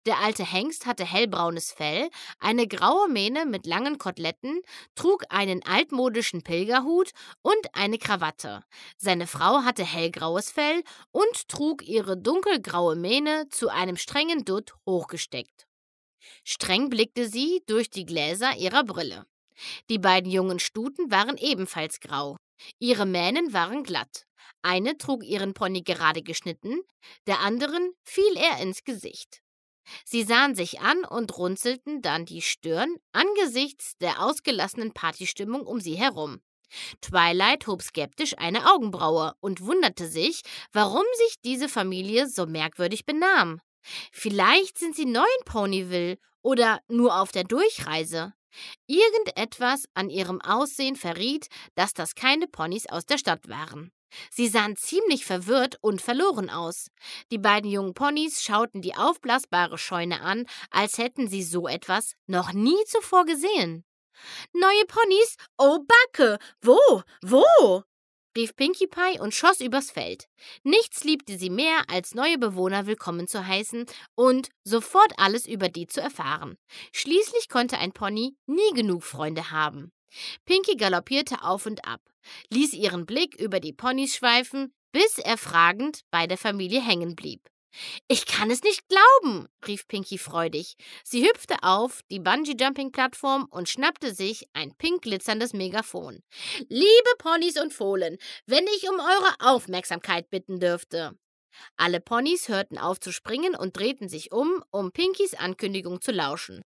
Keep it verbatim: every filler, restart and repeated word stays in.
Der alte Hengst hatte hellbraunes Fell, eine graue Mähne mit langen Koteletten, trug einen altmodischen Pilgerhut und eine Krawatte. Seine Frau hatte hellgraues Fell und trug ihre dunkelgraue Mähne zu einem strengen Dutt hochgesteckt. Streng blickte sie durch die Gläser ihrer Brille. Die beiden jungen Stuten waren ebenfalls grau. Ihre Mähnen waren glatt. Eine trug ihren Pony gerade geschnitten, der anderen fiel er ins Gesicht. Sie sahen sich an und runzelten dann die Stirn angesichts der ausgelassenen Partystimmung um sie herum. Twilight hob skeptisch eine Augenbraue und wunderte sich, warum sich diese Familie so merkwürdig benahm. Vielleicht sind sie neu in Ponyville oder nur auf der Durchreise. Irgendetwas an ihrem Aussehen verriet, dass das keine Ponys aus der Stadt waren. Sie sahen ziemlich verwirrt und verloren aus. Die beiden jungen Ponys schauten die aufblasbare Scheune an, als hätten sie so etwas noch nie zuvor gesehen. »Neue Ponys? Oh, Backe! Wo? Wo?« rief Pinkie Pie und schoss übers Feld. Nichts liebte sie mehr, als neue Bewohner willkommen zu heißen und sofort alles über die zu erfahren. Schließlich konnte ein Pony nie genug Freunde haben. Pinkie galoppierte auf und ab, ließ ihren Blick über die Ponys schweifen, bis er fragend bei der Familie hängen blieb. »Ich kann es nicht glauben«, rief Pinkie freudig. Sie hüpfte auf die Bungee-Jumping-Plattform und schnappte sich ein pink glitzerndes Megafon. »Liebe Ponys und Fohlen, wenn ich um eure Aufmerksamkeit bitten dürfte.« Alle Ponys hörten auf zu springen und drehten sich um, um Pinkies Ankündigung zu lauschen.